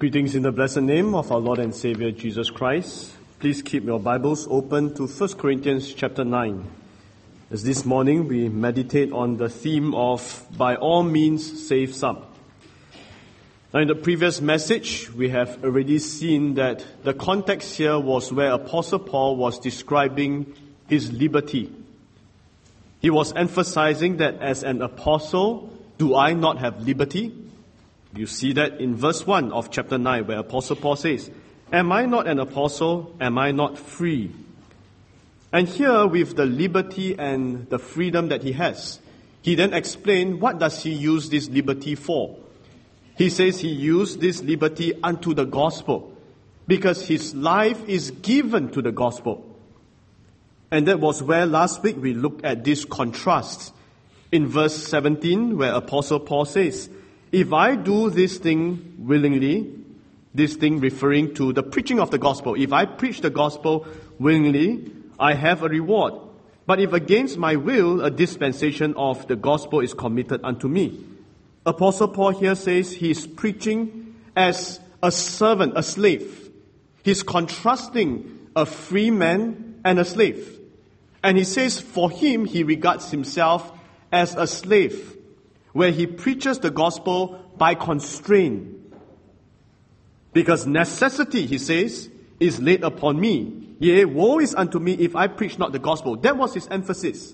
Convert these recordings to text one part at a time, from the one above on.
Greetings in the blessed name of our Lord and Savior Jesus Christ. Please keep your Bibles open to 1 Corinthians chapter 9. As this morning we meditate on the theme of by all means save some. Now in the previous message we have already seen that the context here was where Apostle Paul was describing his liberty. He was emphasizing that as an apostle, do I not have liberty? You see that in verse 1 of chapter 9 where Apostle Paul says, am I not an apostle? Am I not free? And here with the liberty and the freedom that he has, he then explained what does he use this liberty for. He says he used this liberty unto the gospel because his life is given to the gospel. And that was where last week we looked at this contrast in verse 17 where Apostle Paul says, if I do this thing willingly, this thing referring to the preaching of the gospel, if I preach the gospel willingly, I have a reward. But if against my will, a dispensation of the gospel is committed unto me. Apostle Paul here says he is preaching as a servant, a slave. He's contrasting a free man and a slave. And he says for him, he regards himself as a slave, where he preaches the gospel by constraint. Because necessity, he says, is laid upon me. Yea, woe is unto me if I preach not the gospel. That was his emphasis.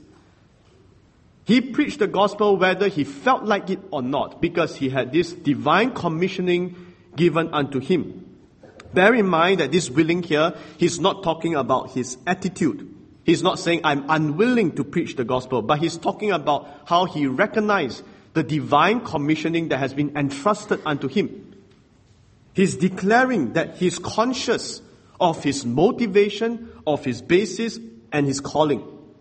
He preached the gospel whether he felt like it or not, because he had this divine commissioning given unto him. Bear in mind that this willing here, he's not talking about his attitude. He's not saying, I'm unwilling to preach the gospel, but he's talking about how he recognized the divine commissioning that has been entrusted unto him. He's declaring that he's conscious of his motivation, of his basis, and his calling.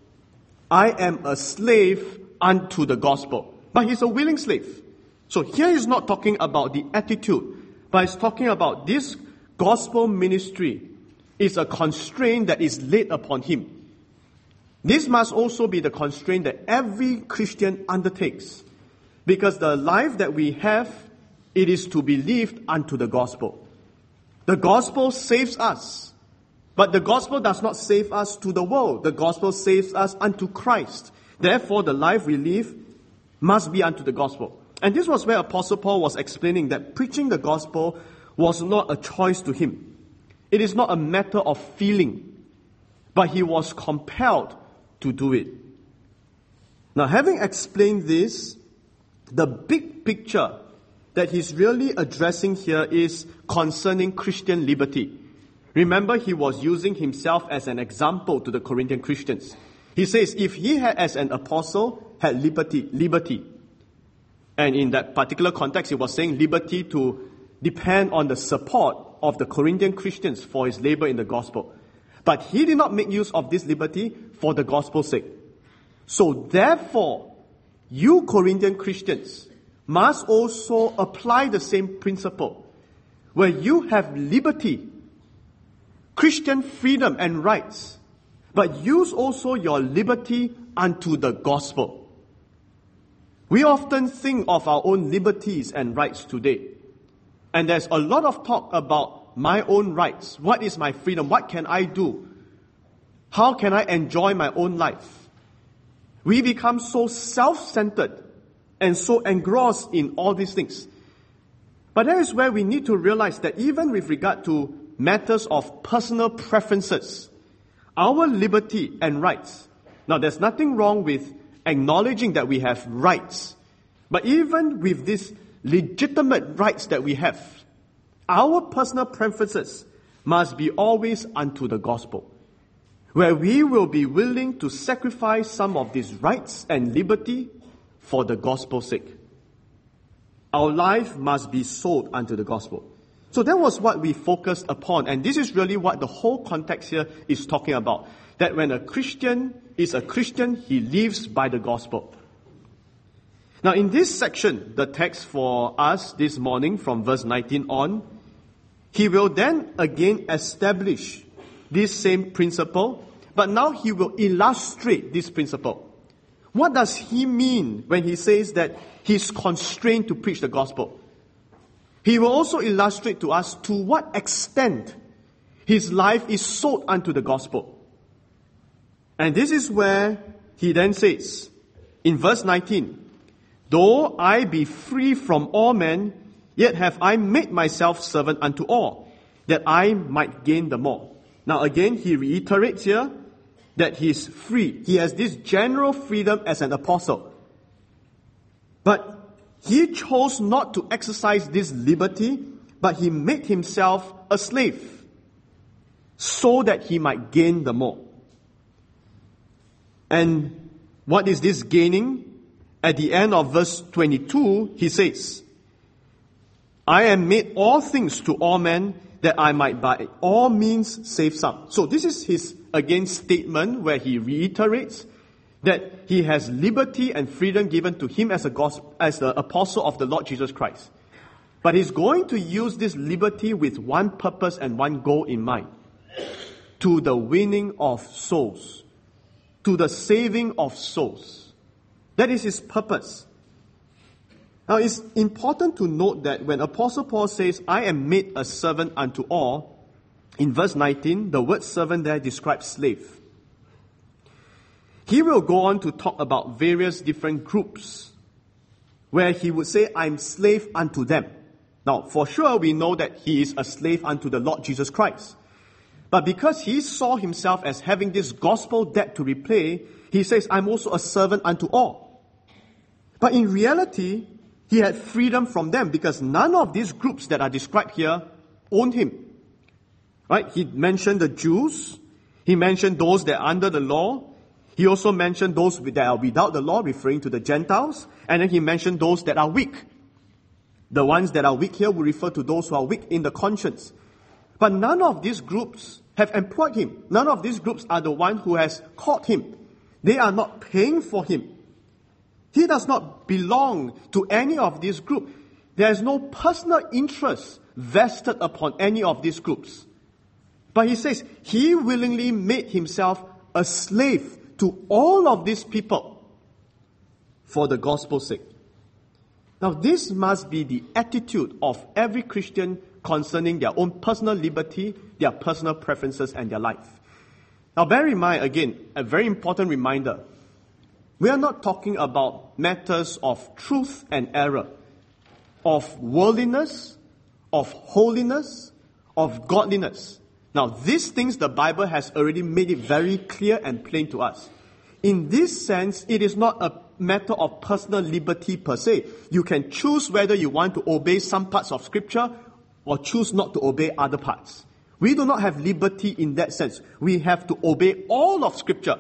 I am a slave unto the gospel. But he's a willing slave. So here he's not talking about the attitude, but he's talking about this gospel ministry is a constraint that is laid upon him. This must also be the constraint that every Christian undertakes. Because the life that we have, it is to be lived unto the gospel. The gospel saves us. But the gospel does not save us to the world. The gospel saves us unto Christ. Therefore, the life we live must be unto the gospel. And this was where Apostle Paul was explaining that preaching the gospel was not a choice to him. It is not a matter of feeling. But he was compelled to do it. Now, having explained this, the big picture that he's really addressing here is concerning Christian liberty. Remember, he was using himself as an example to the Corinthian Christians. He says, if he had, as an apostle, had liberty. And in that particular context, he was saying liberty to depend on the support of the Corinthian Christians for his labor in the gospel. But he did not make use of this liberty for the gospel's sake. So therefore, you Corinthian Christians must also apply the same principle where you have liberty, Christian freedom and rights, but use also your liberty unto the gospel. We often think of our own liberties and rights today. And there's a lot of talk about my own rights. What is my freedom? What can I do? How can I enjoy my own life? We become so self-centered and so engrossed in all these things. But that is where we need to realize that even with regard to matters of personal preferences, our liberty and rights. Now, there's nothing wrong with acknowledging that we have rights. But even with these legitimate rights that we have, our personal preferences must be always unto the gospel, where we will be willing to sacrifice some of these rights and liberty for the gospel's sake. Our life must be sold unto the gospel. So that was what we focused upon, and this is really what the whole context here is talking about. That when a Christian is a Christian, he lives by the gospel. Now in this section, the text for us this morning from verse 19 on, he will then again establish this same principle, but now he will illustrate this principle. What does he mean when he says that he's constrained to preach the gospel? he will also illustrate to us to what extent his life is sold unto the gospel. And this is where he then says, in verse 19, though I be free from all men, yet have I made myself servant unto all, that I might gain the more. Now again, he reiterates here that he is free. He has this general freedom as an apostle. But he chose not to exercise this liberty, but he made himself a slave, so that he might gain the more. And what is this gaining? At the end of verse 22, he says, I am made all things to all men, that I might by all means save some. So this is his, again, statement where he reiterates that he has liberty and freedom given to him as the apostle of the Lord Jesus Christ. But he's going to use this liberty with one purpose and one goal in mind. To the winning of souls. To the saving of souls. That is his purpose. Now it's important to note that when Apostle Paul says, I am made a servant unto all, in verse 19, the word servant there describes slave. He will go on to talk about various different groups where he would say, I'm slave unto them. Now, for sure, we know that he is a slave unto the Lord Jesus Christ. But because he saw himself as having this gospel debt to repay, he says, I'm also a servant unto all. But in reality, he had freedom from them because none of these groups that are described here owned him. Right? He mentioned the Jews. He mentioned those that are under the law. He also mentioned those that are without the law, referring to the Gentiles. And then he mentioned those that are weak. The ones that are weak here will refer to those who are weak in the conscience. But none of these groups have employed him. None of these groups are the one who has caught him. They are not paying for him. He does not belong to any of these groups. There is no personal interest vested upon any of these groups. But he says he willingly made himself a slave to all of these people for the gospel's sake. Now this must be the attitude of every Christian concerning their own personal liberty, their personal preferences, and their life. Now bear in mind, again, a very important reminder. We are not talking about matters of truth and error, of worldliness, of holiness, of godliness. Now, these things the Bible has already made it very clear and plain to us. In this sense, it is not a matter of personal liberty per se. You can choose whether you want to obey some parts of Scripture or choose not to obey other parts. We do not have liberty in that sense. We have to obey all of Scripture.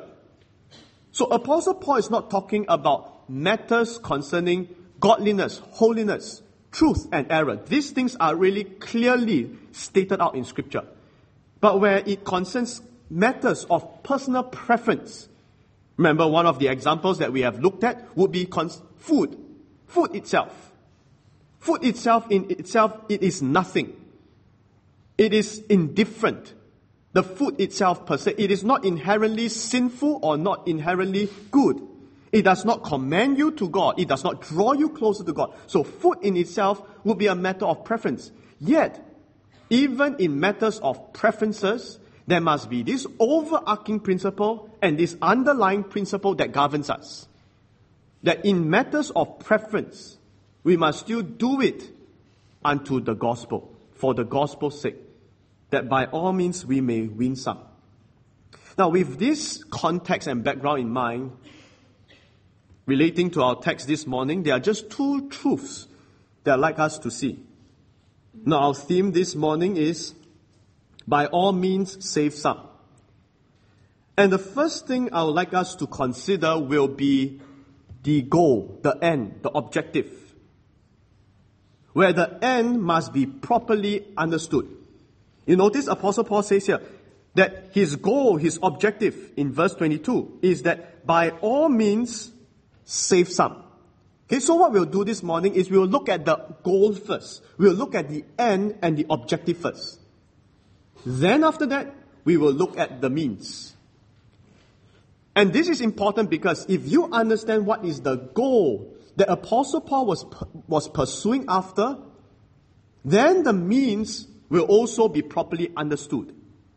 So Apostle Paul is not talking about matters concerning godliness, holiness, truth and error. These things are really clearly stated out in Scripture. But where it concerns matters of personal preference, remember one of the examples that we have looked at would be food. Food itself. Food itself, it is nothing. It is indifferent. The food itself per se, it is not inherently sinful or not inherently good. It does not commend you to God. It does not draw you closer to God. So food in itself would be a matter of preference. Yet, even in matters of preferences, there must be this overarching principle and this underlying principle that governs us. That in matters of preference, we must still do it unto the gospel, for the gospel's sake, that by all means we may win some. Now, with this context and background in mind, relating to our text this morning, there are just two truths that I'd like us to see. Now, our theme this morning is, by all means, save some. And the first thing I would like us to consider will be the goal, the end, the objective. Where the end must be properly understood. You notice Apostle Paul says here that his goal, his objective in verse 22 is that by all means, save some. Okay, so what we'll do this morning is we'll look at the goal first. We'll look at the end and the objective first. Then after that, we will look at the means. And this is important because if you understand what is the goal that Apostle Paul was pursuing after, then the means will also be properly understood.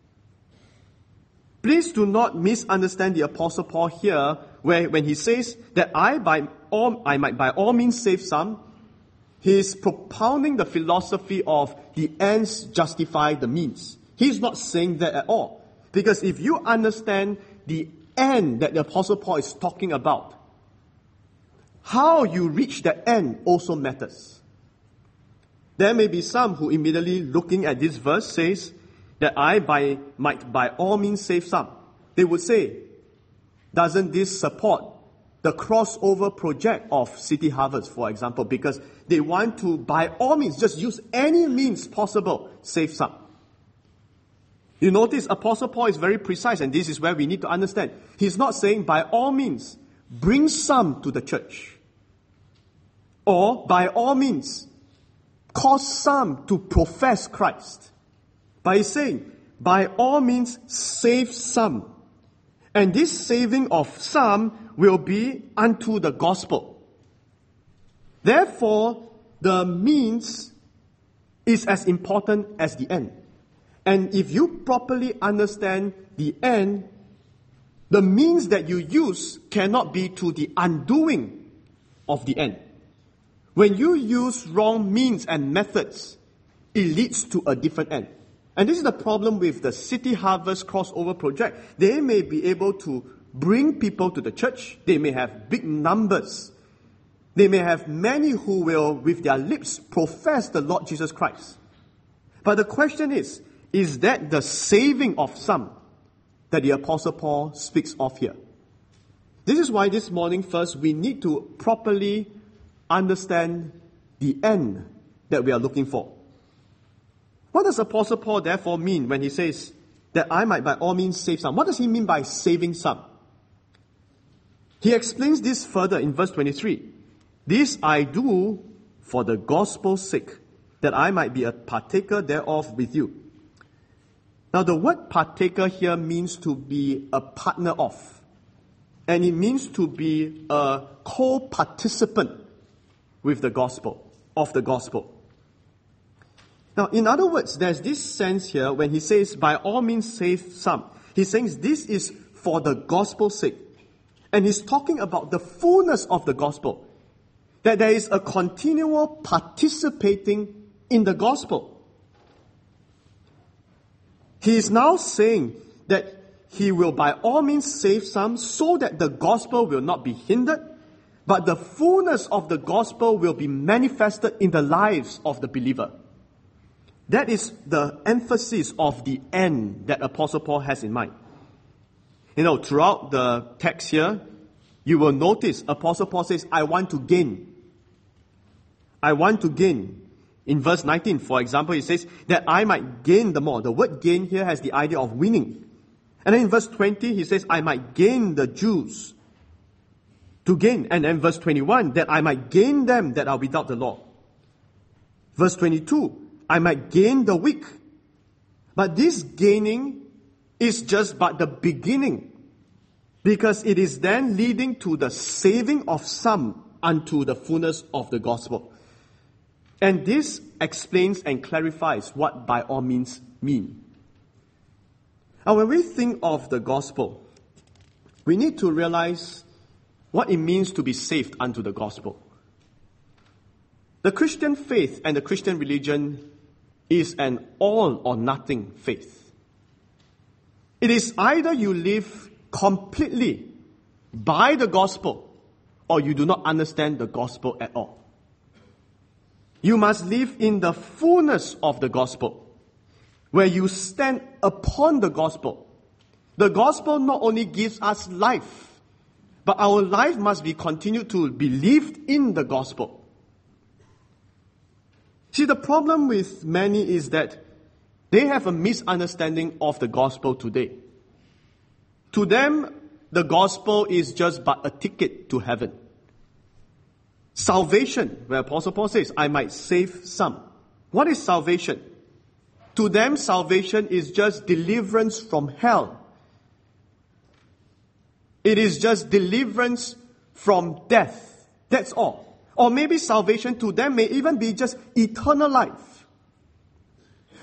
Please do not misunderstand the Apostle Paul here, when he says that I might by all means save some. He is propounding the philosophy of the ends justify the means. He's not saying that at all. Because if you understand the end that the Apostle Paul is talking about, how you reach the end also matters. There may be some who immediately looking at this verse says that I might by all means save some. They would say, doesn't this support the crossover project of City Harvest, for example, because they want to by all means just use any means possible save some. You notice Apostle Paul is very precise, and this is where we need to understand. He's not saying by all means bring some to the church, or by all means cause some to profess Christ. But he's saying by all means save some. And this saving of some will be unto the gospel. Therefore, the means is as important as the end. And if you properly understand the end, the means that you use cannot be to the undoing of the end. When you use wrong means and methods, it leads to a different end. And this is the problem with the City Harvest crossover project. They may be able to bring people to the church. They may have big numbers. They may have many who will, with their lips, profess the Lord Jesus Christ. But the question is that the saving of some that the Apostle Paul speaks of here? This is why this morning first we need to properly understand the end that we are looking for. What does Apostle Paul therefore mean when he says that I might by all means save some? What does he mean by saving some? He explains this further in verse 23. This I do for the gospel's sake, that I might be a partaker thereof with you. Now the word partaker here means to be a partner of. And it means to be a co-participant with the gospel, of the gospel. Now, in other words, there's this sense here when he says, by all means save some. He's saying this is for the gospel's sake. And he's talking about the fullness of the gospel. That there is a continual participating in the gospel. He is now saying that he will by all means save some so that the gospel will not be hindered, but the fullness of the gospel will be manifested in the lives of the believer. That is the emphasis of the end that Apostle Paul has in mind. You know, throughout the text here, you will notice Apostle Paul says, I want to gain. I want to gain. In verse 19, for example, he says that I might gain the more. The word gain here has the idea of winning. And then in verse 20, he says, I might gain the Jews. To gain. And then verse 21, that I might gain them that are without the law. Verse 22, I might gain the weak. But this gaining is just but the beginning, because it is then leading to the saving of some unto the fullness of the gospel. And this explains and clarifies what by all means mean. Now when we think of the gospel, we need to realize what it means to be saved unto the gospel. The Christian faith and the Christian religion is an all or nothing faith. It is either you live completely by the gospel or you do not understand the gospel at all. You must live in the fullness of the gospel, where you stand upon the gospel. The gospel not only gives us life, but our life must be continued to be lived in the gospel. See, the problem with many is that they have a misunderstanding of the gospel today. To them, the gospel is just but a ticket to heaven. Salvation, where Apostle Paul says, I might save some. What is salvation? To them, salvation is just deliverance from hell. It is just deliverance from death. That's all. Or maybe salvation to them may even be just eternal life.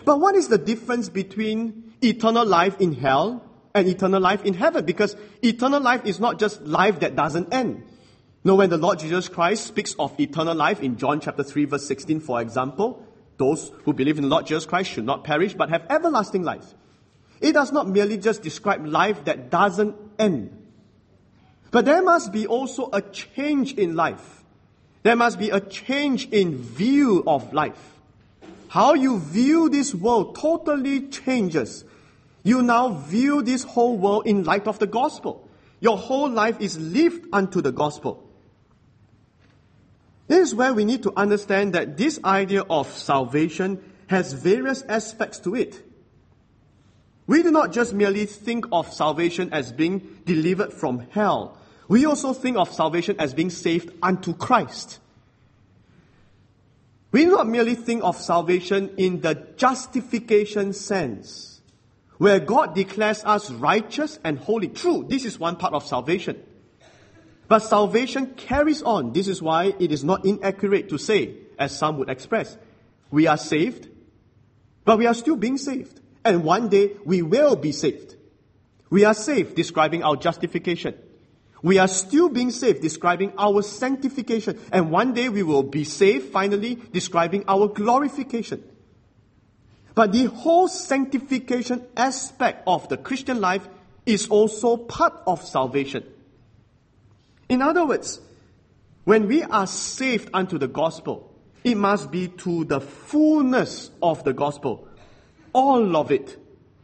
But what is the difference between eternal life in hell and eternal life in heaven? Because eternal life is not just life that doesn't end. No, when the Lord Jesus Christ speaks of eternal life in John chapter 3 verse 16, for example, those who believe in the Lord Jesus Christ should not perish but have everlasting life. It does not merely just describe life that doesn't end. But there must be also a change in life. There must be a change in view of life. How you view this world totally changes. You now view this whole world in light of the gospel. Your whole life is lived unto the gospel. This is where we need to understand that this idea of salvation has various aspects to it. We do not just merely think of salvation as being delivered from hell. We also think of salvation as being saved unto Christ. We do not merely think of salvation in the justification sense, where God declares us righteous and holy. True, this is one part of salvation. But salvation carries on. This is why it is not inaccurate to say, as some would express, we are saved, but we are still being saved. And one day we will be saved. We are saved, describing our justification. We are still being saved, describing our sanctification. And one day we will be saved, finally, describing our glorification. But the whole sanctification aspect of the Christian life is also part of salvation. In other words, when we are saved unto the gospel, it must be to the fullness of the gospel. All of it.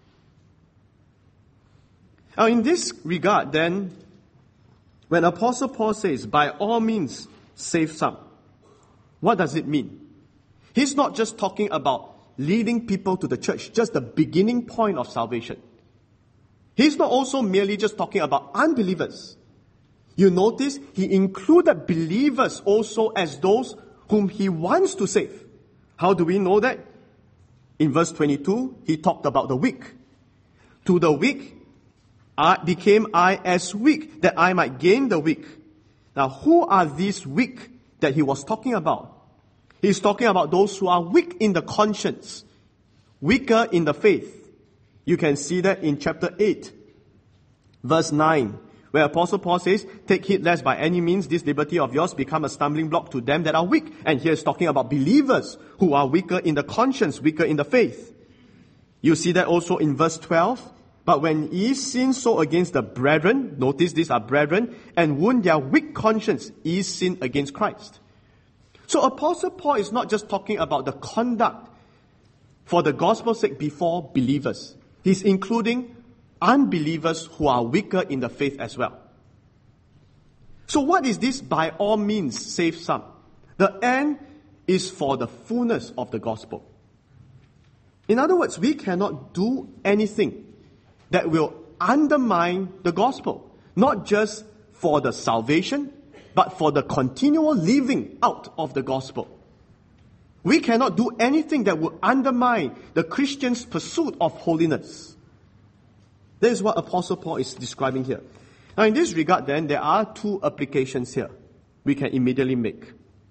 Now, in this regard, then, when Apostle Paul says, by all means, save some, what does it mean? He's not just talking about leading people to the church, just the beginning point of salvation. He's not also merely just talking about unbelievers. You notice he included believers also as those whom he wants to save. How do we know that? In verse 22, he talked about the weak. To the weak, became I as weak, that I might gain the weak. Now, who are these weak that he was talking about? He's talking about those who are weak in the conscience, weaker in the faith. You can see that in chapter 8, verse 9, where Apostle Paul says, take heed lest by any means this liberty of yours become a stumbling block to them that are weak. And here he's talking about believers who are weaker in the conscience, weaker in the faith. You see that also in verse 12. But when ye sin so against the brethren, notice these are brethren, and wound their weak conscience, ye sin against Christ. So Apostle Paul is not just talking about the conduct for the gospel's sake before believers. He's including unbelievers who are weaker in the faith as well. So what is this by all means save some? The end is for the fullness of the gospel. In other words, we cannot do anything that will undermine the gospel, not just for the salvation, but for the continual living out of the gospel. We cannot do anything that will undermine the Christian's pursuit of holiness. That is what Apostle Paul is describing here. Now, in this regard, then, there are two applications here we can immediately make.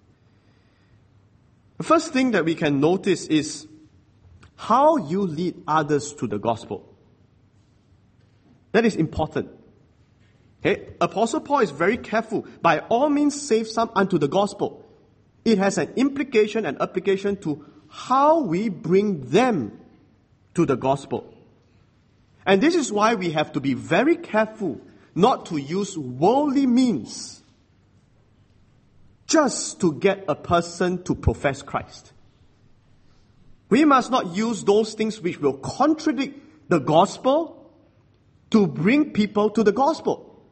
The first thing that we can notice is how you lead others to the gospel. That is important. Okay? Apostle Paul is very careful. By all means, save some unto the gospel. It has an implication and application to how we bring them to the gospel. And this is why we have to be very careful not to use worldly means just to get a person to profess Christ. We must not use those things which will contradict the gospel to bring people to the gospel.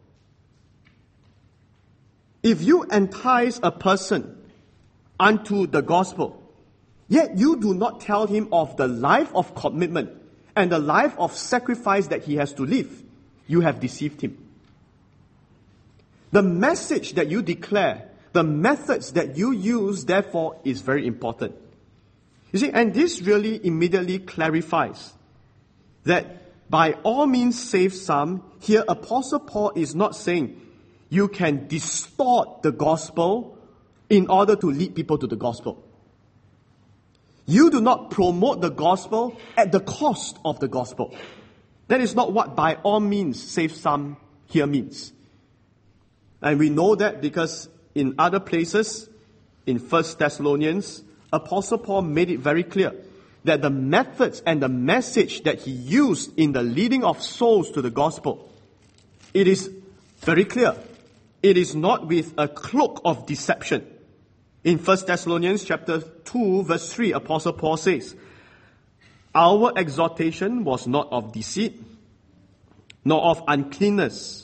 If you entice a person unto the gospel, yet you do not tell him of the life of commitment and the life of sacrifice that he has to live, you have deceived him. The message that you declare, the methods that you use, therefore, is very important. You see, and this really immediately clarifies that by all means save some. Here Apostle Paul is not saying you can distort the gospel in order to lead people to the gospel. You do not promote the gospel at the cost of the gospel. That is not what by all means save some here means. And we know that because in other places, in 1 Thessalonians, Apostle Paul made it very clear that the methods and the message that he used in the leading of souls to the gospel, it is very clear. It is not with a cloak of deception. In 1 Thessalonians chapter 2 verse 3, Apostle Paul says, "Our exhortation was not of deceit, nor of uncleanness,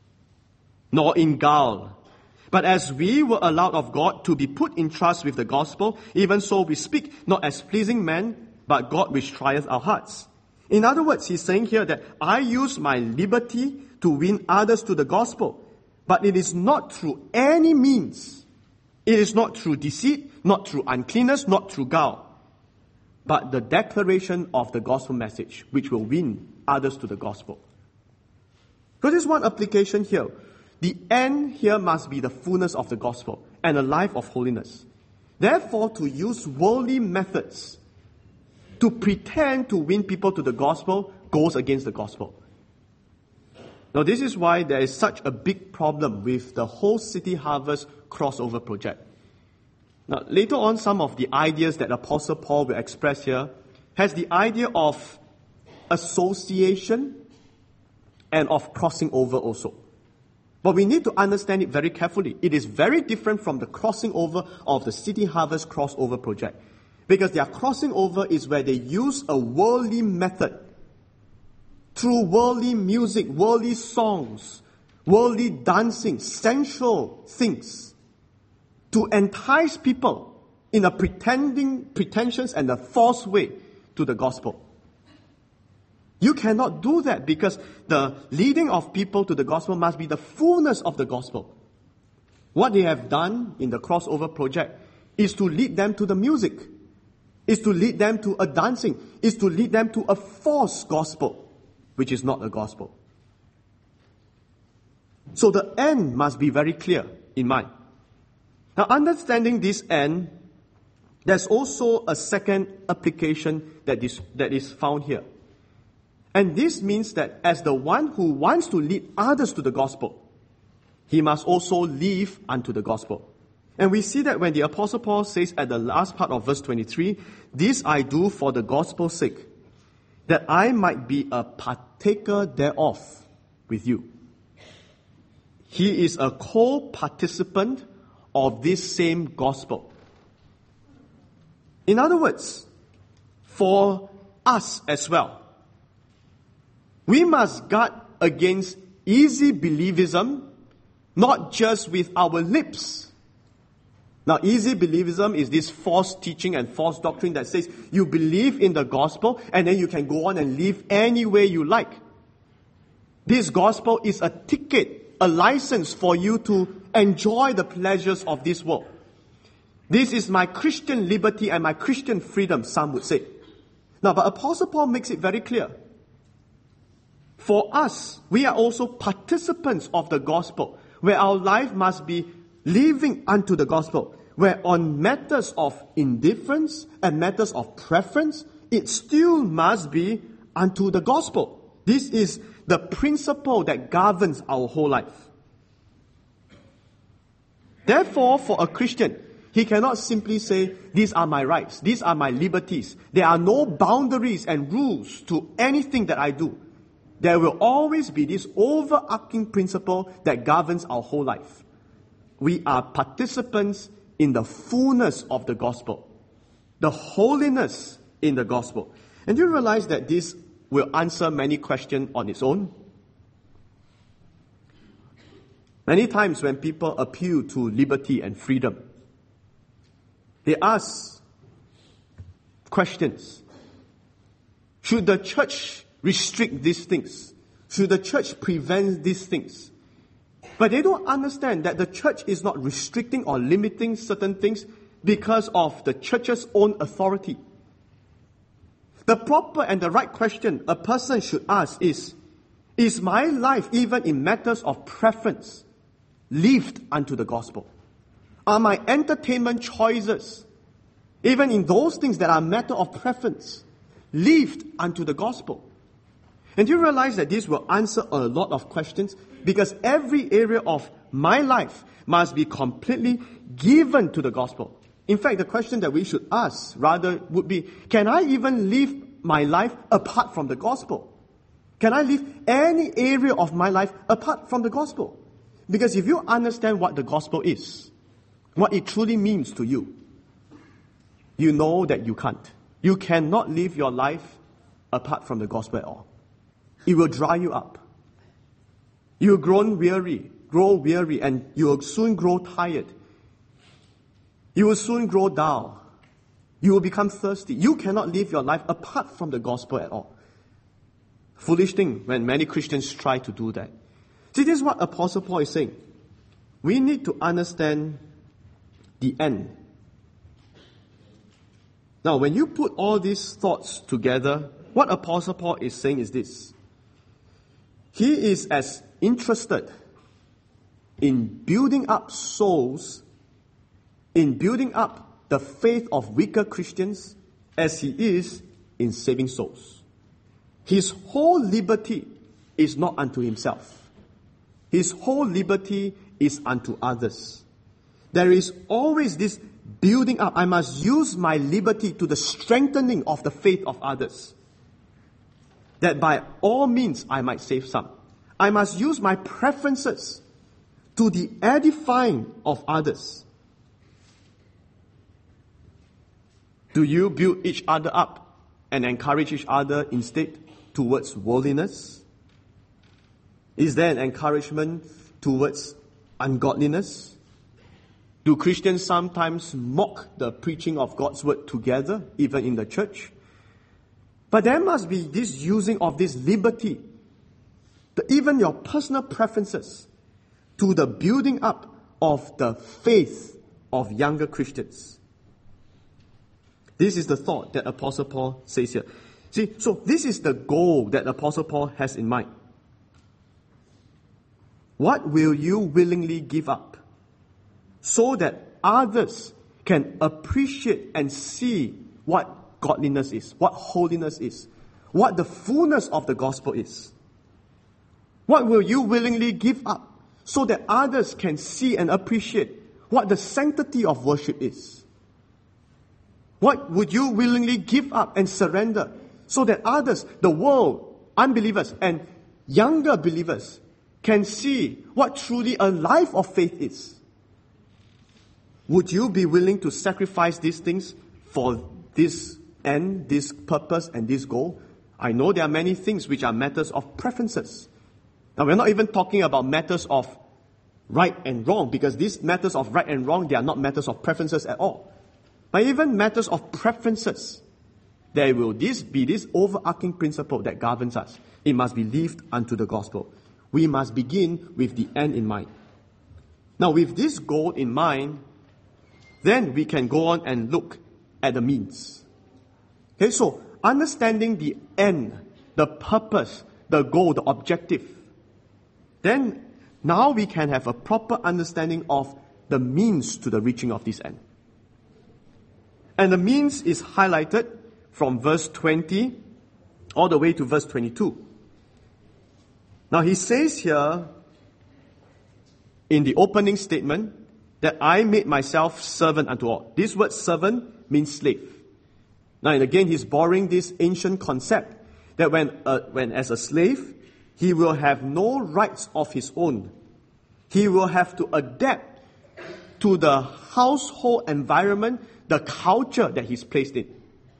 nor in guile. But as we were allowed of God to be put in trust with the gospel, even so we speak, not as pleasing men, but God which trieth our hearts." In other words, he's saying here that I use my liberty to win others to the gospel, but it is not through any means. It is not through deceit, not through uncleanness, not through guile, but the declaration of the gospel message, which will win others to the gospel. So there's one application here. The end here must be the fullness of the gospel and a life of holiness. Therefore, to use worldly methods to pretend to win people to the gospel goes against the gospel. Now, this is why there is such a big problem with the whole City Harvest crossover project. Now, later on, some of the ideas that Apostle Paul will express here has the idea of association and of crossing over also. But we need to understand it very carefully. It is very different from the crossing over of the City Harvest crossover project. Because their crossing over is where they use a worldly method through worldly music, worldly songs, worldly dancing, sensual things to entice people in a pretensions and a false way to the gospel. You cannot do that because the leading of people to the gospel must be the fullness of the gospel. What they have done in the crossover project is to lead them to the music, is to lead them to a dancing, is to lead them to a false gospel, which is not a gospel. So the end must be very clear in mind. Now, understanding this end, there's also a second application that is found here. And this means that as the one who wants to lead others to the gospel, he must also live unto the gospel. And we see that when the Apostle Paul says at the last part of verse 23, "This I do for the gospel's sake, that I might be a partaker thereof with you." He is a co-participant of this same gospel. In other words, for us as well, we must guard against easy believism, not just with our lips. Now, easy believism is this false teaching and false doctrine that says you believe in the gospel and then you can go on and live any way you like. This gospel is a ticket, a license for you to enjoy the pleasures of this world. This is my Christian liberty and my Christian freedom, some would say. Now, but Apostle Paul makes it very clear. For us, we are also participants of the gospel, where our life must be living unto the gospel, where on matters of indifference and matters of preference, it still must be unto the gospel. This is the principle that governs our whole life. Therefore, for a Christian, he cannot simply say, "These are my rights, these are my liberties." There are no boundaries and rules to anything that I do. There will always be this overarching principle that governs our whole life. We are participants in the fullness of the gospel, the holiness in the gospel. And you realize that this will answer many questions on its own. Many times when people appeal to liberty and freedom, they ask questions. Should the church restrict these things? Should the church prevent these things? But they don't understand that the church is not restricting or limiting certain things because of the church's own authority. The proper and the right question a person should ask is my life, even in matters of preference, lived unto the gospel? Are my entertainment choices Even in those things that are a matter of preference, leave unto the gospel. And you realize that this will answer a lot of questions, because every area of my life must be completely given to the gospel. In fact, the question that we should ask rather would be, can I even live my life apart from the gospel? Can I live any area of my life apart from the gospel? Because if you understand what the gospel is, what it truly means to you, you know that you can't. You cannot live your life apart from the gospel at all. It will dry you up. You will grow weary, and you will soon grow tired. You will soon grow dull. You will become thirsty. You cannot live your life apart from the gospel at all. Foolish thing when many Christians try to do that. See, this is what Apostle Paul is saying. We need to understand the end. Now, when you put all these thoughts together, what Apostle Paul is saying is this. He is as interested in building up souls, in building up the faith of weaker Christians, as he is in saving souls. His whole liberty is not unto himself. His whole liberty is unto others. There is always this building up. I must use my liberty to the strengthening of the faith of others, that by all means I might save some. I must use my preferences to the edifying of others. Do you build each other up and encourage each other instead towards worldliness? Is there an encouragement towards ungodliness? Do Christians sometimes mock the preaching of God's word together, even in the church? But there must be this using of this liberty, even your personal preferences, to the building up of the faith of younger Christians. This is the thought that Apostle Paul says here. See, so this is the goal that Apostle Paul has in mind. What will you willingly give up so that others can appreciate and see what godliness is, what holiness is, what the fullness of the gospel is? What will you willingly give up so that others can see and appreciate what the sanctity of worship is? What would you willingly give up and surrender so that others, the world, unbelievers and younger believers, can see what truly a life of faith is? Would you be willing to sacrifice these things for this end, this purpose, and this goal? I know there are many things which are matters of preferences. Now, we're not even talking about matters of right and wrong, because these matters of right and wrong, they are not matters of preferences at all. But even matters of preferences, there will be this overarching principle that governs us. It must be lived unto the gospel. We must begin with the end in mind. Now, with this goal in mind, then we can go on and look at the means. Okay, so understanding the end, the purpose, the goal, the objective, then now we can have a proper understanding of the means to the reaching of this end. And the means is highlighted from verse 20 all the way to verse 22. Now he says here in the opening statement that I made myself servant unto all. This word servant means slave. Now and again he's borrowing this ancient concept that when as a slave, he will have no rights of his own. He will have to adapt to the household environment, the culture that he's placed in.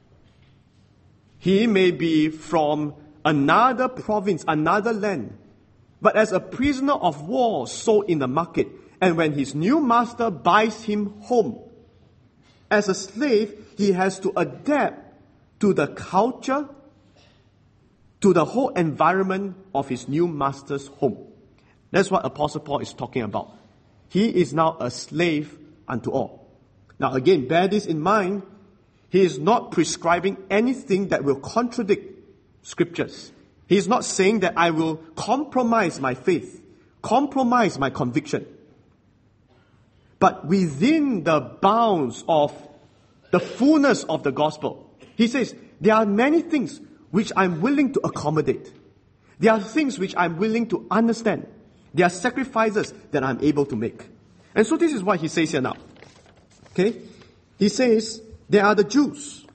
He may be from another province, another land, but as a prisoner of war sold in the market. And when his new master buys him home, as a slave, he has to adapt to the culture, to the whole environment of his new master's home. That's what Apostle Paul is talking about. He is now a slave unto all. Now again, bear this in mind. He is not prescribing anything that will contradict scriptures. He is not saying that I will compromise my faith, compromise my conviction. But within the bounds of the fullness of the gospel. He says, there are many things which I'm willing to accommodate. There are things which I'm willing to understand. There are sacrifices that I'm able to make. And so this is what he says here now. Okay? He says, there are the Jews.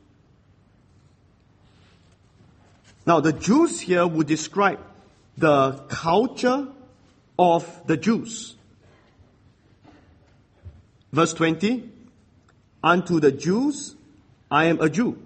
Now the Jews here would describe the culture of the Jews. Verse 20, unto the Jews, I am a Jew.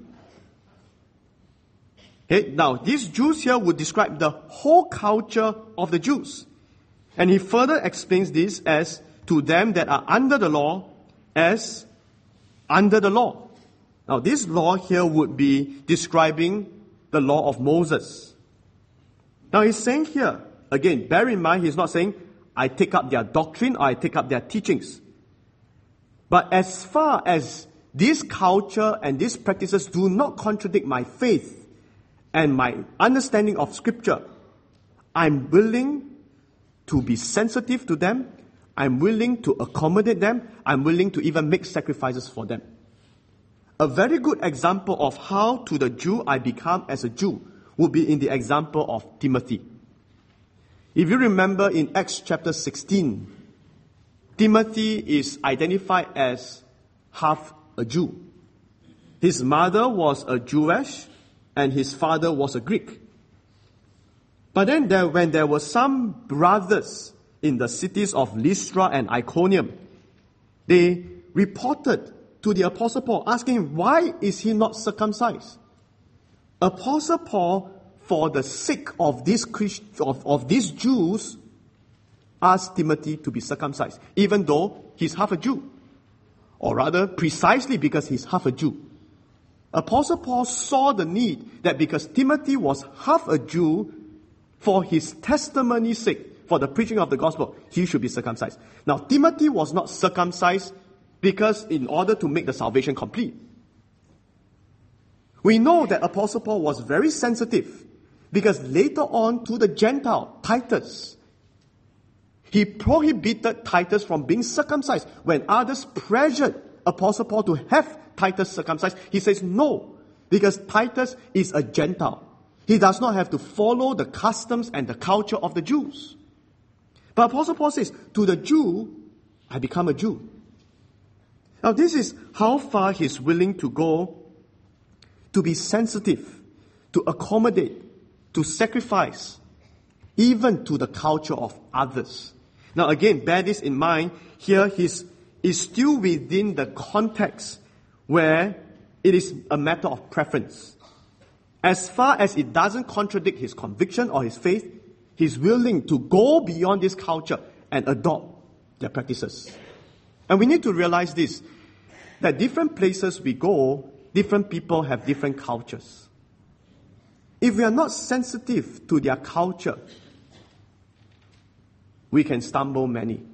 Okay, now these Jews here would describe the whole culture of the Jews. And he further explains this as to them that are under the law as under the law. Now this law here would be describing the law of Moses. Now he's saying here, again, bear in mind, he's not saying, I take up their doctrine or I take up their teachings. But as far as this culture and these practices do not contradict my faith and my understanding of Scripture, I'm willing to be sensitive to them. I'm willing to accommodate them. I'm willing to even make sacrifices for them. A very good example of how to the Jew I become as a Jew would be in the example of Timothy. If you remember in Acts chapter 16, Timothy is identified as half a Jew. His mother was a Jewish and his father was a Greek. But then when there were some brothers in the cities of Lystra and Iconium, they reported to the Apostle Paul asking him, why is he not circumcised? Apostle Paul, for the sake of these Jews, asked Timothy to be circumcised, even though he's half a Jew. Or rather, precisely because he's half a Jew. Apostle Paul saw the need that because Timothy was half a Jew, for his testimony's sake, for the preaching of the gospel, he should be circumcised. Now, Timothy was not circumcised because in order to make the salvation complete. We know that Apostle Paul was very sensitive because later on to the Gentile, Titus, he prohibited Titus from being circumcised. When others pressured Apostle Paul to have Titus circumcised, he says no, because Titus is a Gentile. He does not have to follow the customs and the culture of the Jews. But Apostle Paul says, to the Jew, I become a Jew. Now this is how far he's willing to go to be sensitive, to accommodate, to sacrifice, even to the culture of others. Now again, bear this in mind, here is still within the context where it is a matter of preference. As far as it doesn't contradict his conviction or his faith, he's willing to go beyond this culture and adopt their practices. And we need to realize this, that different places we go, different people have different cultures. If we are not sensitive to their culture, we can stumble many.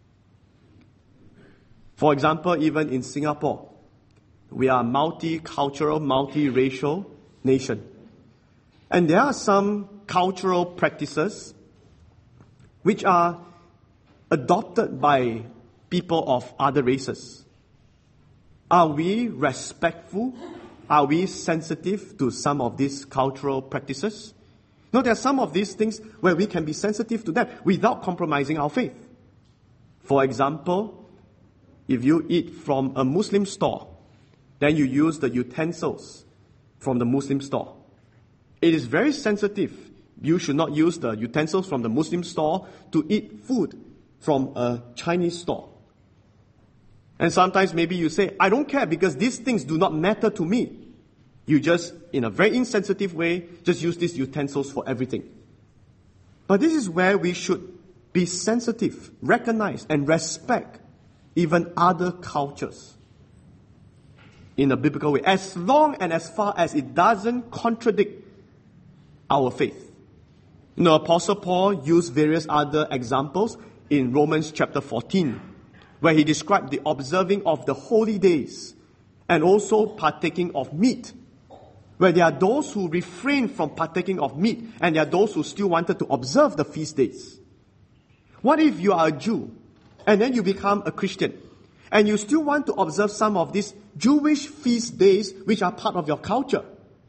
For example, even in Singapore, we are a multicultural, multiracial nation. And there are some cultural practices which are adopted by people of other races. Are we respectful? Are we sensitive to some of these cultural practices? No, there are some of these things where we can be sensitive to them without compromising our faith. For example, if you eat from a Muslim store, then you use the utensils from the Muslim store. It is very sensitive. You should not use the utensils from the Muslim store to eat food from a Chinese store. And sometimes maybe you say, I don't care because these things do not matter to me. You just, in a very insensitive way, just use these utensils for everything. But this is where we should be sensitive, recognize and respect even other cultures in a biblical way, as long and as far as it doesn't contradict our faith. You know, Apostle Paul used various other examples in Romans chapter 14, where he described the observing of the holy days and also partaking of meat, where there are those who refrain from partaking of meat and there are those who still wanted to observe the feast days. What if you are a Jew and then you become a Christian and you still want to observe some of these Jewish feast days which are part of your culture.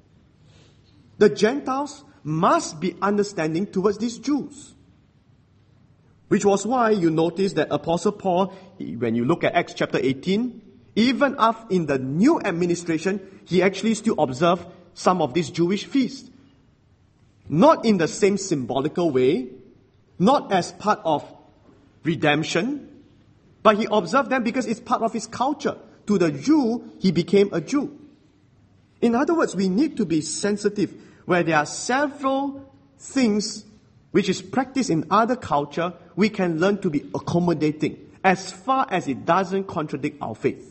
The Gentiles must be understanding towards these Jews. Which was why you notice that Apostle Paul, when you look at Acts chapter 18, even after in the new administration, he actually still observed some of these Jewish feasts. Not in the same symbolical way, not as part of redemption, but he observed them because it's part of his culture. To the Jew, he became a Jew. In other words, we need to be sensitive where there are several things which is practiced in other culture, we can learn to be accommodating as far as it doesn't contradict our faith.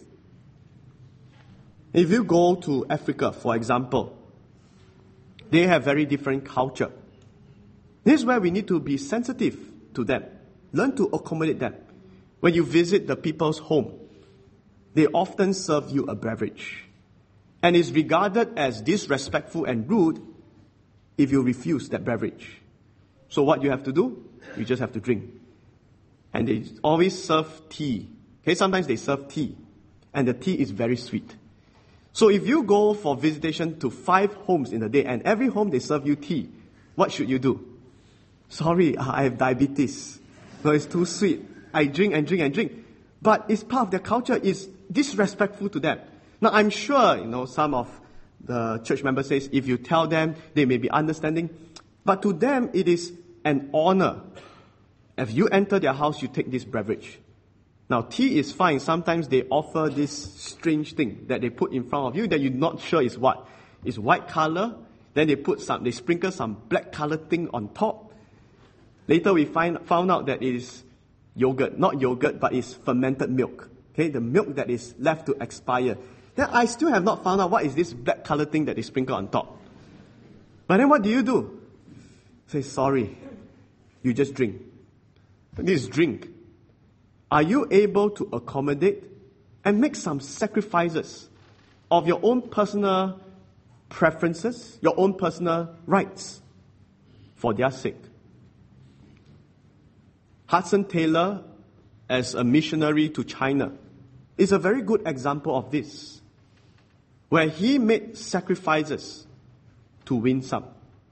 If you go to Africa, for example, they have very different culture. This is where we need to be sensitive to them. Learn to accommodate them. When you visit the people's home, they often serve you a beverage. And is regarded as disrespectful and rude if you refuse that beverage. So what you have to do? You just have to drink. And they always serve tea. Okay, sometimes they serve tea. And the tea is very sweet. So if you go for visitation to 5 homes in a day and every home they serve you tea, what should you do? Sorry, I have diabetes. No, it's too sweet. I drink and drink and drink. But it's part of their culture. It's disrespectful to them. Now I'm sure, some of the church members says if you tell them, they may be understanding. But to them, it is an honor. If you enter their house, you take this beverage. Now, tea is fine. Sometimes they offer this strange thing that they put in front of you that you're not sure is what. It's white color. Then they sprinkle some black color thing on top. Later we found out that it is yogurt. Not yogurt, but it's fermented milk. Okay, the milk that is left to expire. Then I still have not found out what is this black color thing that they sprinkle on top. But then what do? Say, sorry, you just drink. This is drink. Are you able to accommodate and make some sacrifices of your own personal preferences, your own personal rights for their sake? Hudson Taylor, as a missionary to China, is a very good example of this, where he made sacrifices to win some.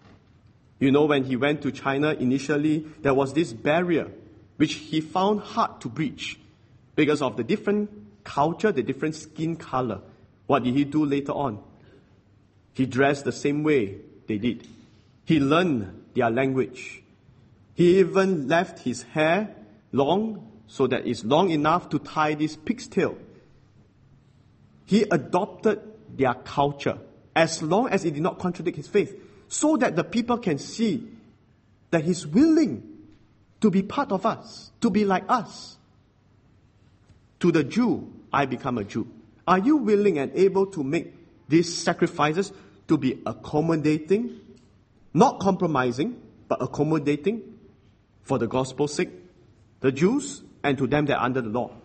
When he went to China initially, there was this barrier which he found hard to breach because of the different culture, the different skin color. What did he do later on? He dressed the same way they did. He learned their language. He even left his hair long so that it's long enough to tie this pig's tail. He adopted their culture as long as it did not contradict his faith, so that the people can see that he's willing to be part of us, to be like us. To the Jew, I become a Jew. Are you willing and able to make these sacrifices to be accommodating, not compromising, but accommodating for the gospel's sake, the Jews and to them that are under the law?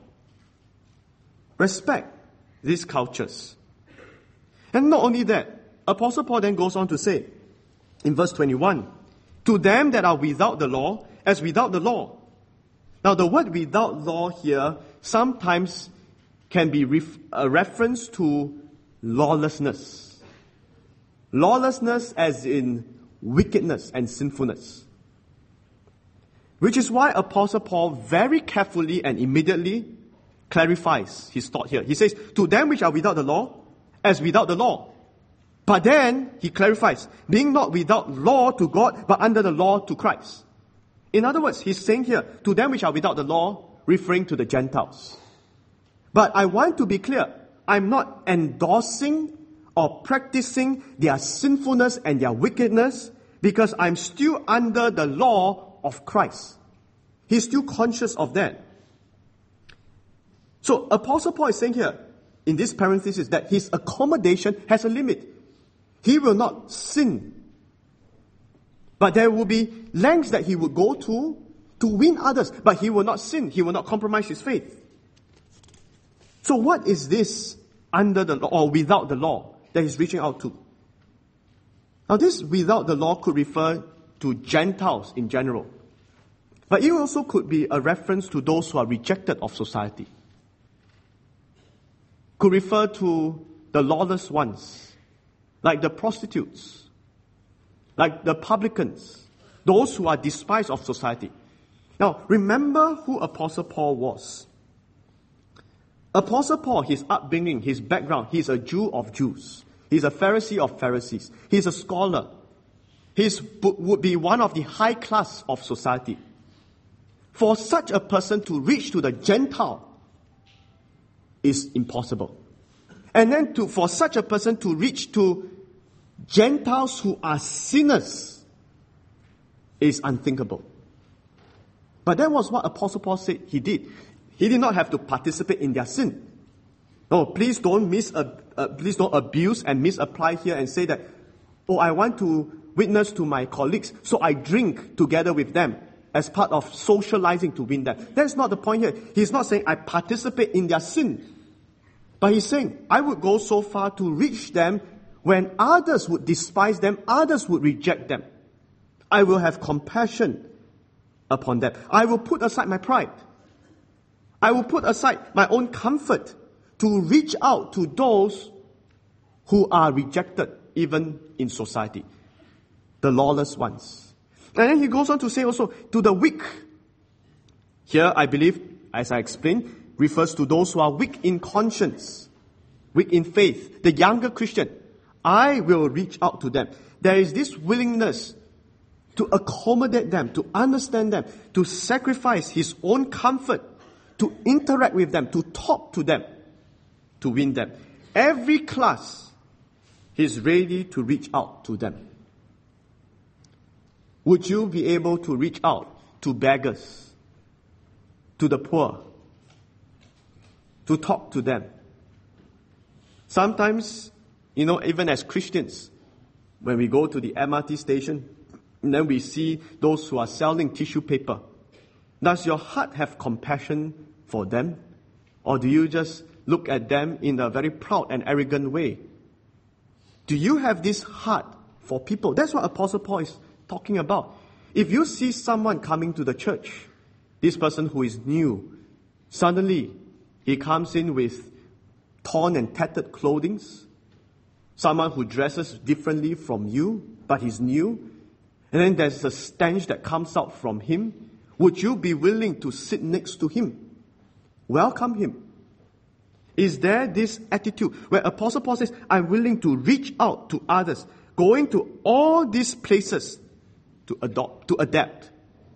Respect these cultures. And not only that, Apostle Paul then goes on to say, in verse 21, to them that are without the law, as without the law. Now the word without law here sometimes can be a reference to lawlessness. Lawlessness as in wickedness and sinfulness. Which is why Apostle Paul very carefully and immediately clarifies his thought here. He says, to them which are without the law, as without the law. But then, he clarifies, being not without law to God, but under the law to Christ. In other words, he's saying here, to them which are without the law, referring to the Gentiles. But I want to be clear, I'm not endorsing or practicing their sinfulness and their wickedness, because I'm still under the law of Christ. He's still conscious of that. So, Apostle Paul is saying here, in this parenthesis, that his accommodation has a limit. He will not sin. But there will be lengths that he will go to win others. But he will not sin. He will not compromise his faith. So what is this under the law or without the law that he's reaching out to? Now this without the law could refer to Gentiles in general. But it also could be a reference to those who are rejected of society. could refer to the lawless ones, like the prostitutes, like the publicans, those who are despised of society. Now, remember who Apostle Paul was. Apostle Paul, his upbringing, his background, he's a Jew of Jews. He's a Pharisee of Pharisees. He's a scholar. He would be one of the high class of society. For such a person to reach to the Gentile is impossible. And then for such a person to reach to Gentiles who are sinners is unthinkable. But that was what Apostle Paul said he did. He did not have to participate in their sin. No, please don't abuse and misapply here and say that, I want to witness to my colleagues, so I drink together with them as part of socializing to win them. That's not the point here. He's not saying I participate in their sin. But he's saying, I would go so far to reach them when others would despise them, others would reject them. I will have compassion upon them. I will put aside my pride. I will put aside my own comfort to reach out to those who are rejected even in society. The lawless ones. And then he goes on to say also, to the weak. Here, I believe, as I explained, refers to those who are weak in conscience, weak in faith, the younger Christian. I will reach out to them. There is this willingness to accommodate them, to understand them, to sacrifice his own comfort, to interact with them, to talk to them, to win them. Every class is ready to reach out to them. Would you be able to reach out to beggars, to the poor, to talk to them? Sometimes, even as Christians, when we go to the MRT station, and then we see those who are selling tissue paper, does your heart have compassion for them? Or do you just look at them in a very proud and arrogant way? Do you have this heart for people? That's what Apostle Paul is talking about. If you see someone coming to the church, this person who is new, suddenly he comes in with torn and tattered clothing, someone who dresses differently from you, but he's new, and then there's a stench that comes out from him, would you be willing to sit next to him? Welcome him. Is there this attitude where Apostle Paul says, I'm willing to reach out to others, going to all these places to adapt,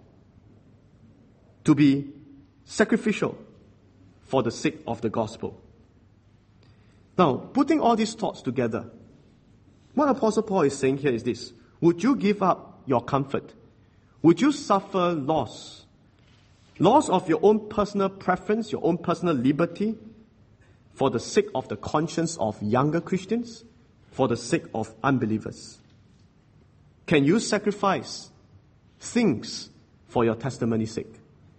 to be sacrificial for the sake of the gospel? Now, putting all these thoughts together, what Apostle Paul is saying here is this. Would you give up your comfort? Would you suffer loss? Loss of your own personal preference, your own personal liberty, for the sake of the conscience of younger Christians, for the sake of unbelievers? Can you sacrifice things for your testimony's sake?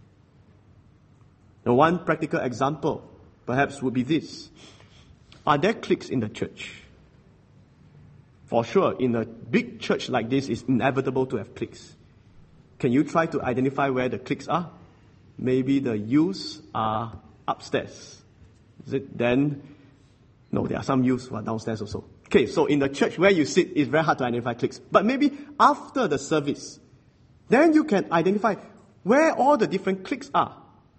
Now, one practical example perhaps would be this. Are there cliques in the church? For sure, in a big church like this, it's inevitable to have cliques. Can you try to identify where the cliques are? Maybe the youths are upstairs. Is it then? No, there are some youths who are downstairs also. Okay, so in the church where you sit, it's very hard to identify cliques. But maybe after the service, then you can identify where all the different cliques are.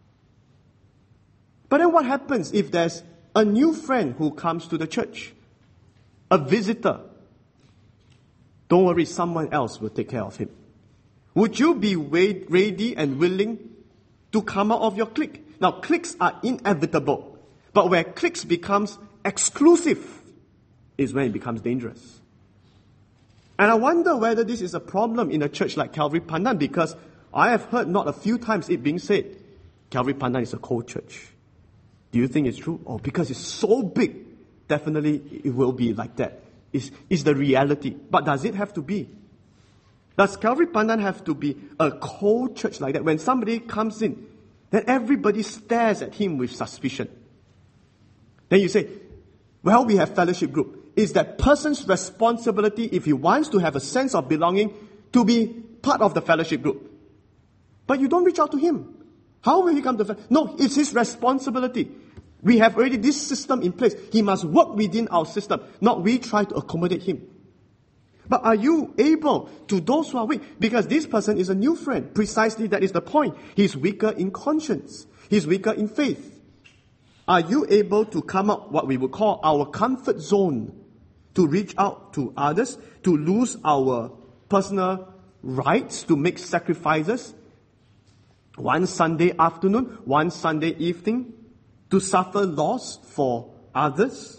But then what happens if there's a new friend who comes to the church? A visitor. Don't worry, someone else will take care of him. Would you be ready and willing to come out of your clique? Now, cliques are inevitable. But where cliques becomes exclusive is when it becomes dangerous. And I wonder whether this is a problem in a church like Calvary Pandan, because I have heard not a few times it being said, Calvary Pandan is a cold church. Do you think it's true? Oh, because it's so big, definitely it will be like that. Is the reality. But does it have to be? Does Calvary Pandan have to be a cold church like that? When somebody comes in, then everybody stares at him with suspicion. Then you say, well, we have fellowship group. Is that person's responsibility, if he wants to have a sense of belonging, to be part of the fellowship group? But you don't reach out to him. How will he come to fellowship? No, it's his responsibility. We have already this system in place. He must work within our system, not we try to accommodate him. But are you able to those who are weak? Because this person is a new friend. Precisely that is the point. He's weaker in conscience. He's weaker in faith. Are you able to come up what we would call our comfort zone to reach out to others, to lose our personal rights, to make sacrifices? One Sunday afternoon, one Sunday evening, to suffer loss for others?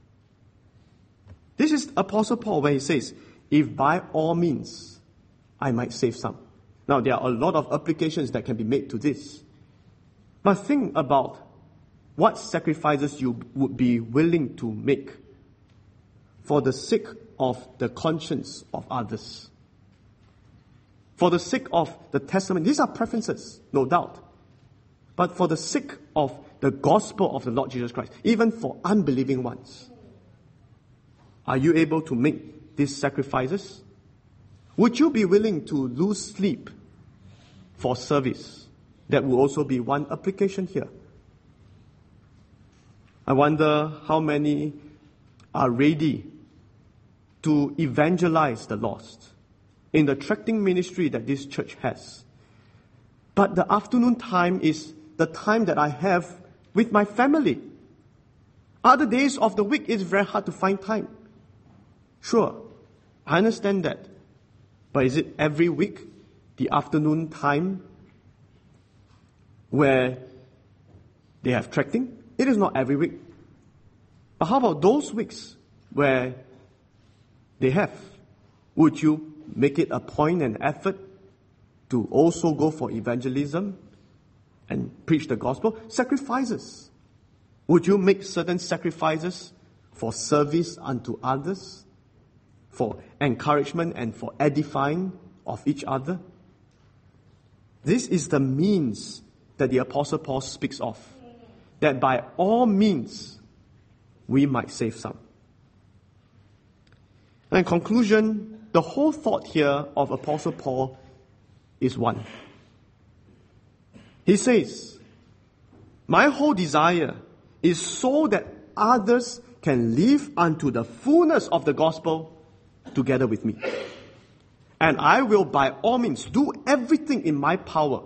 This is Apostle Paul where he says, if by all means I might save some. Now there are a lot of applications that can be made to this. But think about what sacrifices you would be willing to make for the sake of the conscience of others. For the sake of the testimony. These are preferences, no doubt. But for the sake of the gospel of the Lord Jesus Christ, even for unbelieving ones. Are you able to make these sacrifices? Would you be willing to lose sleep for service? That will also be one application here. I wonder how many are ready to evangelize the lost in the tracting ministry that this church has. But the afternoon time is the time that I have with my family. Other days of the week, it's very hard to find time. Sure, I understand that. But is it every week, the afternoon time, where they have tracting? It is not every week. But how about those weeks where they have? Would you make it a point and effort to also go for evangelism and preach the gospel? Sacrifices. Would you make certain sacrifices for service unto others? For encouragement and for edifying of each other? This is the means that the Apostle Paul speaks of. That by all means, we might save some. And in conclusion, the whole thought here of Apostle Paul is one. He says, my whole desire is so that others can live unto the fullness of the gospel together with me. And I will by all means do everything in my power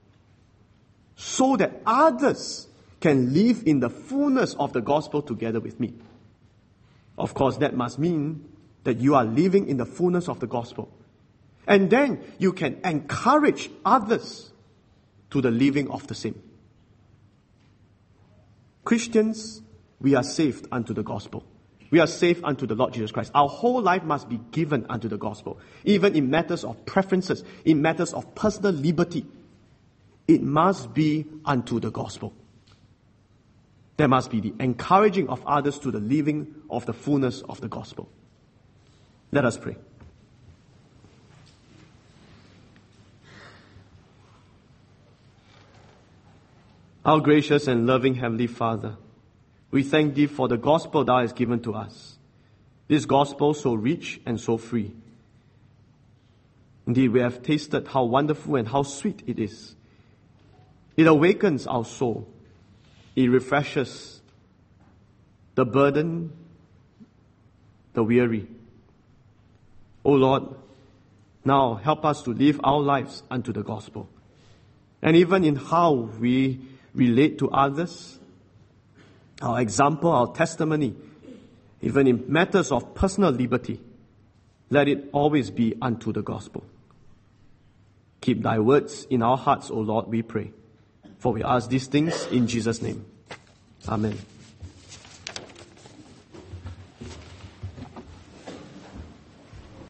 so that others can live in the fullness of the gospel together with me. Of course, that must mean that you are living in the fullness of the gospel. And then you can encourage others to the living of the same. Christians, we are saved unto the gospel. We are saved unto the Lord Jesus Christ. Our whole life must be given unto the gospel. Even in matters of preferences, in matters of personal liberty, it must be unto the gospel. There must be the encouraging of others to the living of the fullness of the gospel. Let us pray. Our gracious and loving Heavenly Father, we thank Thee for the gospel Thou hast given to us. This gospel so rich and so free. Indeed, we have tasted how wonderful and how sweet it is. It awakens our soul. It refreshes the burden, the weary. O Lord, now help us to live our lives unto the gospel. And even in how we relate to others, our example, our testimony, even in matters of personal liberty, let it always be unto the gospel. Keep Thy words in our hearts, O Lord, we pray. For we ask these things in Jesus' name. Amen.